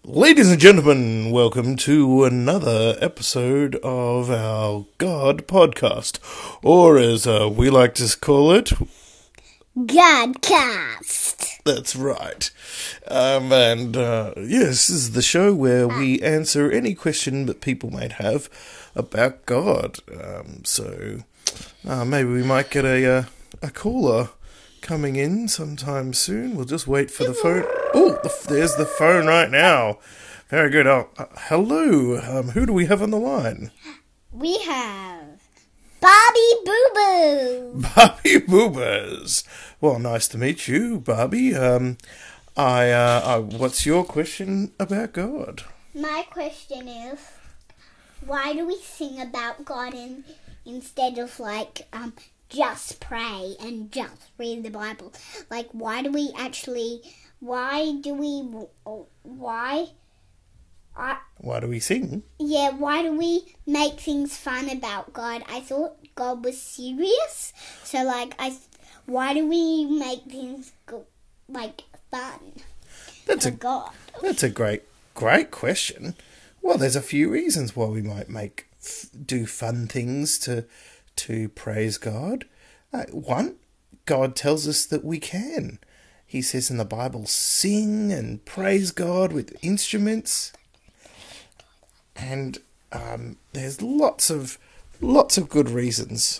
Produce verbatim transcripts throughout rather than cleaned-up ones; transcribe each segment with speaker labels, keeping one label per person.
Speaker 1: Ladies and gentlemen, welcome to another episode of our God podcast, or as uh, we like to call it,
Speaker 2: Godcast.
Speaker 1: That's right. Um, and uh, yes, this is the show where we answer any question that people might have about God. Um, so uh, maybe we might get a uh, a caller coming in sometime soon. We'll just wait for the phone. Oh, the, there's the phone right now. Very good. Oh, uh, hello. Um, who do we have on the line?
Speaker 2: We have Bobby Boo Boo.
Speaker 1: Bobby Boobers. Well, nice to meet you, Bobby. Um, I, uh, uh, what's your question about God?
Speaker 2: My question is, why do we sing about God in, instead of like um just pray and just read the Bible? Like, why do we actually? Why do we? Why? I,
Speaker 1: Why do we sing?
Speaker 2: Yeah, why do we make things fun about God? I thought God was serious, so like, I, why do we make things go, like fun?
Speaker 1: That's
Speaker 2: for
Speaker 1: a
Speaker 2: God.
Speaker 1: That's a great, great question. Well, there's a few reasons why we might make f- do fun things to to praise God. Uh, one, God tells us that we can. He says in the Bible, sing and praise God with instruments. And um, there's lots of lots of good reasons.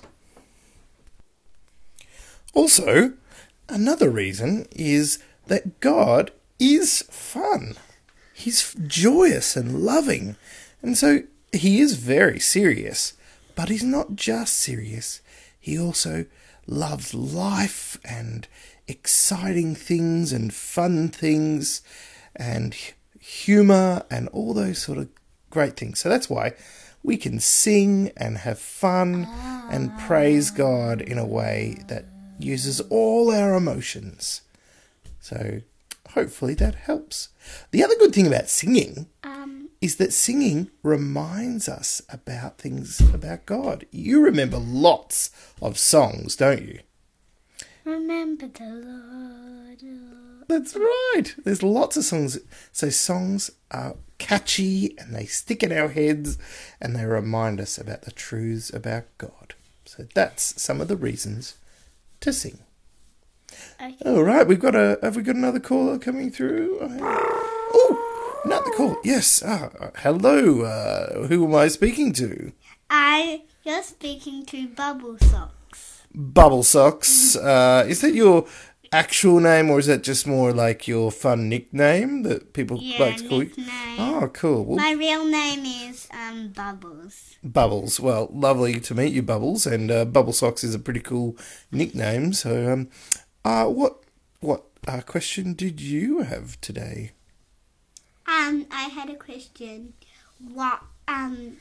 Speaker 1: Also, another reason is that God is fun. He's joyous and loving, and so he is very serious. But he's not just serious. He also loves life and exciting things and fun things and humour and all those sort of great things. So that's why we can sing and have fun and praise God in a way that uses all our emotions. So hopefully that helps. The other good thing about singing
Speaker 2: Um,
Speaker 1: is that singing reminds us about things about God. You remember lots of songs, don't you?
Speaker 2: remember the Lord.
Speaker 1: That's right. There's lots of songs. So songs are catchy and they stick in our heads and they remind us about the truths about God. So that's some of the reasons to sing.
Speaker 2: Okay.
Speaker 1: All right, we've got a. Have we got another caller coming through? Oh, another call. Yes. Ah, hello. Uh, who am I speaking to?
Speaker 2: I you're speaking to Bubble Socks.
Speaker 1: Bubble Socks. Uh, is that your actual name, or is that just more like your fun nickname that people
Speaker 2: Yeah,
Speaker 1: like to call you?
Speaker 2: nickname.
Speaker 1: Oh, cool. Well,
Speaker 2: My real name is um Bubbles.
Speaker 1: Bubbles. Well, lovely to meet you, Bubbles. And uh, Bubble Socks is a pretty cool nickname. So, um, uh, what what uh, question did you have today?
Speaker 2: Um, I had a question. What um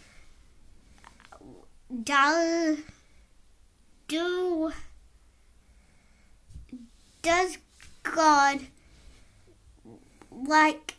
Speaker 2: do do does God like?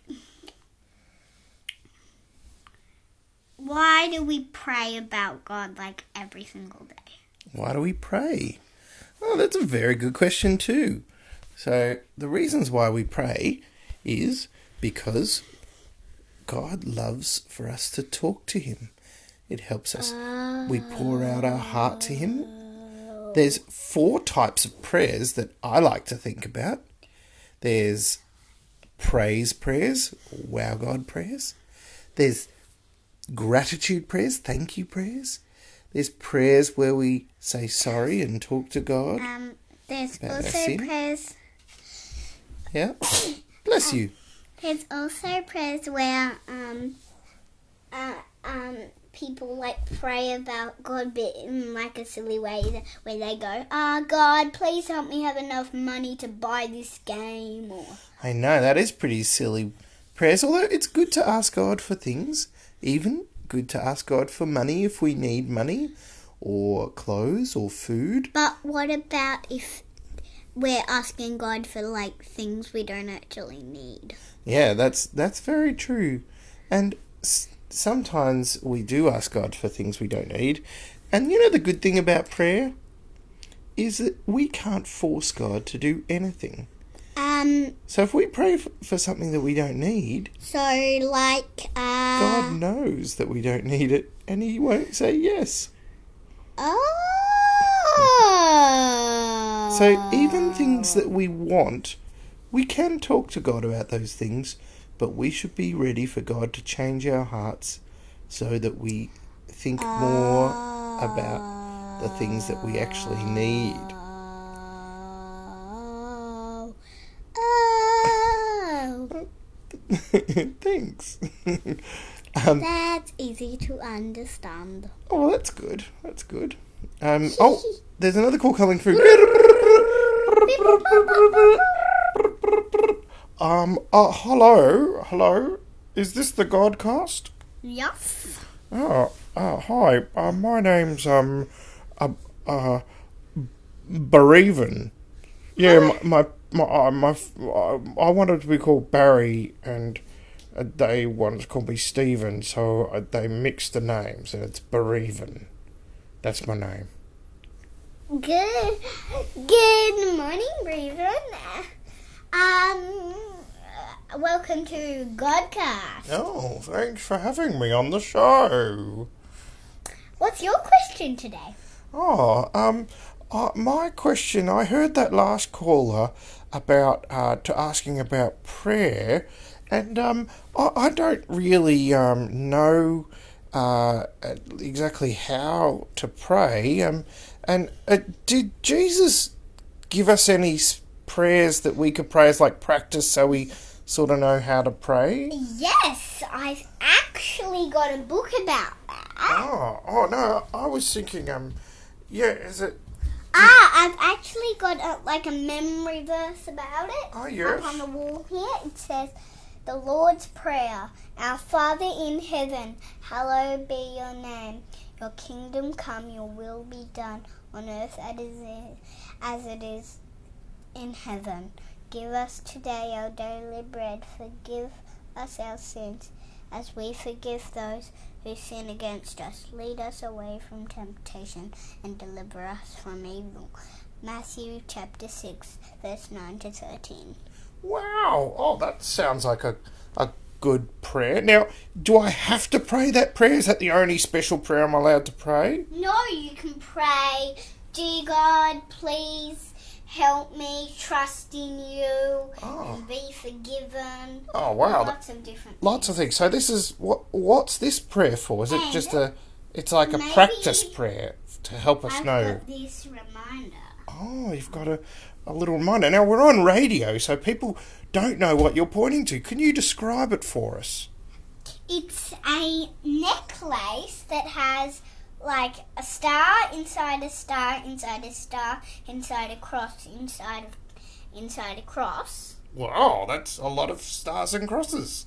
Speaker 2: Why do we pray about God like every single day?
Speaker 1: Why do we pray? Oh, that's a very good question too. So the reasons why we pray is because God loves for us to talk to him. It helps us. We pour out our heart to him. There's four types of prayers that I like to think about. There's praise prayers, wow God prayers. There's gratitude prayers, thank you prayers. There's prayers where we say sorry and talk to God.
Speaker 2: Um, there's
Speaker 1: About our
Speaker 2: also
Speaker 1: sin?
Speaker 2: prayers.
Speaker 1: Yeah? Bless you.
Speaker 2: There's also prayers where um, uh, um, people like pray about God, but in like a silly way, where they go, "Ah, oh, God, please help me have enough money to buy this game." Or
Speaker 1: I know, that is pretty silly prayers, although it's good to ask God for things. Even good to ask God for money if we need money, or clothes, or food.
Speaker 2: but what about if we're asking God for like things we don't actually need?
Speaker 1: Yeah, that's that's very true. And s- sometimes we do ask God for things we don't need. And you know the good thing about prayer is that we can't force God to do anything.
Speaker 2: Um, Um.
Speaker 1: So if we pray f- for something that we don't need,
Speaker 2: So, like, uh...
Speaker 1: God knows that we don't need it, and He won't say yes.
Speaker 2: Oh!
Speaker 1: So even things that we want, we can talk to God about those things, but we should be ready for God to change our hearts so that we think more about the things that we actually need.
Speaker 2: Oh. Oh.
Speaker 1: Thanks. um,
Speaker 2: That's easy to understand.
Speaker 1: oh, that's good. That's good. Um, oh, there's another call coming through. um, uh, hello, hello. Is this the Godcast?
Speaker 2: Yes.
Speaker 1: Oh, uh, hi. Uh, my name's um, uh, uh, Bereaven. Yeah, my my my, uh, my uh, I wanted to be called Barry, and uh, they wanted to call me Stephen, so uh, they mixed the names, and it's Bereaven. That's my name.
Speaker 2: Good. Good morning, Raven. Um. Welcome to Godcast.
Speaker 1: Oh, thanks for having me on the show.
Speaker 2: What's your question today?
Speaker 1: Oh, um, uh, my question, I heard that last caller about, uh, to asking about prayer, and, um, I, I don't really, um, know, uh, exactly how to pray, um, and, uh, did Jesus give us any s- prayers that we could pray as, like, practice so we sort of know how to pray?
Speaker 2: Yes, I've actually got a book about that.
Speaker 1: Oh, oh no, I was thinking, um, yeah, is it...
Speaker 2: Ah, I've actually got a, like a memory verse about it.
Speaker 1: Oh, yes.
Speaker 2: Up on the wall here, it says, "The Lord's Prayer, Our Father in heaven, hallowed be your name. Your kingdom come, your will be done on earth as it is, as it is in heaven. Give us today our daily bread. Forgive us our sins, as we forgive those who sin against us. Lead us away from temptation and deliver us from evil." Matthew chapter six, verse nine to thirteen.
Speaker 1: Wow, oh, that sounds like a, a good prayer. Now, do I have to pray that prayer? Is that the only special prayer I'm allowed to pray?
Speaker 2: No, you can pray, "Dear God, please help me trust in you
Speaker 1: Oh.
Speaker 2: and be forgiven."
Speaker 1: Oh, wow.
Speaker 2: Lots of different
Speaker 1: Lots of things. So this is, what? what's this prayer for? Is it
Speaker 2: And
Speaker 1: just a, it's like a
Speaker 2: maybe
Speaker 1: practice prayer to help us
Speaker 2: I've
Speaker 1: know?
Speaker 2: got this reminder.
Speaker 1: Oh, you've got a, a little reminder. Now, we're on radio, so people don't know what you're pointing to. Can you describe it for us?
Speaker 2: It's a necklace that has like a star inside a star inside a star inside a cross inside of, inside a cross.
Speaker 1: Wow, that's a lot of stars and crosses.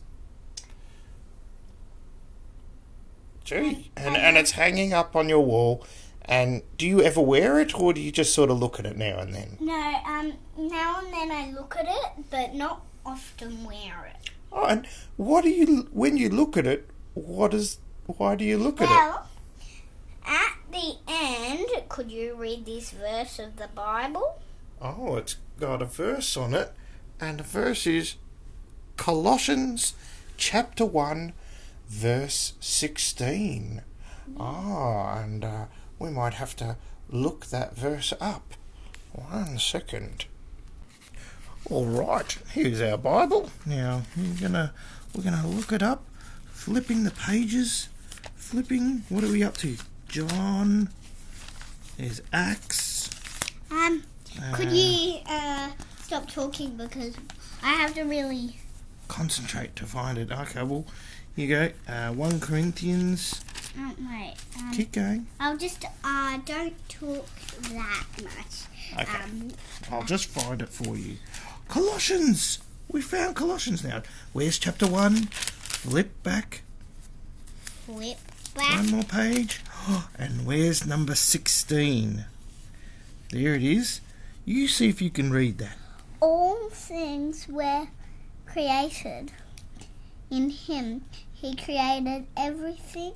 Speaker 1: Gee, and, and it's hanging up on your wall. And do you ever wear it, or do you just sort of look at it now and then?
Speaker 2: No, um, now and then I look at it, but not often wear it.
Speaker 1: Oh, and what do you, when you look at it, what is, why do you look at it?
Speaker 2: Well, at the end, could you read this verse of the Bible?
Speaker 1: Oh, it's got a verse on it, and the verse is Colossians chapter one, verse sixteen. Ah, and uh, we might have to look that verse up. One second. All right, here's our Bible. Now we're gonna we're gonna look it up, flipping the pages, flipping. What are we up to? John. There's Acts.
Speaker 2: Um, could
Speaker 1: Uh,
Speaker 2: you uh stop talking because I have to really.
Speaker 1: Concentrate to find it. Okay, well, here you go. Uh, One Corinthians.
Speaker 2: Oh, wait. Um,
Speaker 1: Keep going.
Speaker 2: I'll just uh don't talk that much.
Speaker 1: Okay.
Speaker 2: Um,
Speaker 1: I'll just find it for you. Colossians! We found Colossians now. Where's chapter one? Flip back.
Speaker 2: flip back.
Speaker 1: One more page. And where's number sixteen? There it is. You see if you can read that.
Speaker 2: All things were created in Him. He created everything.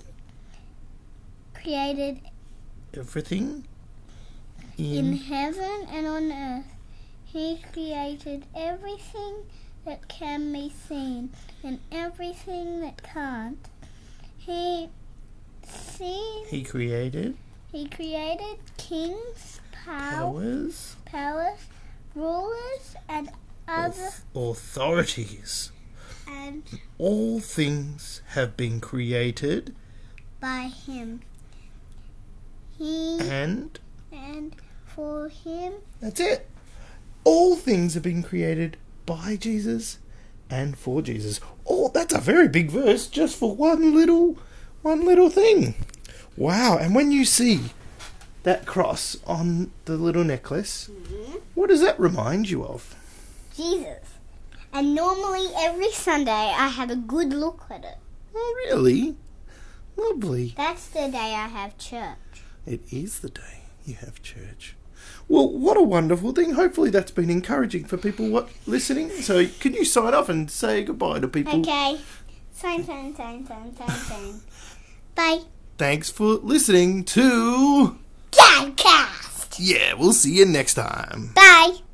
Speaker 2: Created
Speaker 1: Everything
Speaker 2: in
Speaker 1: in...
Speaker 2: heaven and on earth. He created everything that can be seen and everything that can't. He seen,
Speaker 1: He created
Speaker 2: He created kings, power,
Speaker 1: powers,
Speaker 2: powers, rulers, and other
Speaker 1: auth- authorities.
Speaker 2: and
Speaker 1: All things have been created
Speaker 2: by him. He
Speaker 1: and
Speaker 2: and for him
Speaker 1: that's it. All things have been created by Jesus and for Jesus. Oh, that's a very big verse just for one little one little thing. Wow, and when you see that cross on the little necklace,
Speaker 2: mm-hmm.
Speaker 1: what does that remind you of?
Speaker 2: Jesus. And normally every Sunday I have a good look at it.
Speaker 1: Oh, really? Lovely.
Speaker 2: That's the day I have church.
Speaker 1: It is the day you have church. Well, what a wonderful thing. Hopefully that's been encouraging for people what, listening. So can you sign off and say goodbye to people?
Speaker 2: Okay. Sign, sign, sign, sign, sign, sign. Bye.
Speaker 1: Thanks for listening to...
Speaker 2: Dadcast.
Speaker 1: Yeah, we'll see you next time.
Speaker 2: Bye.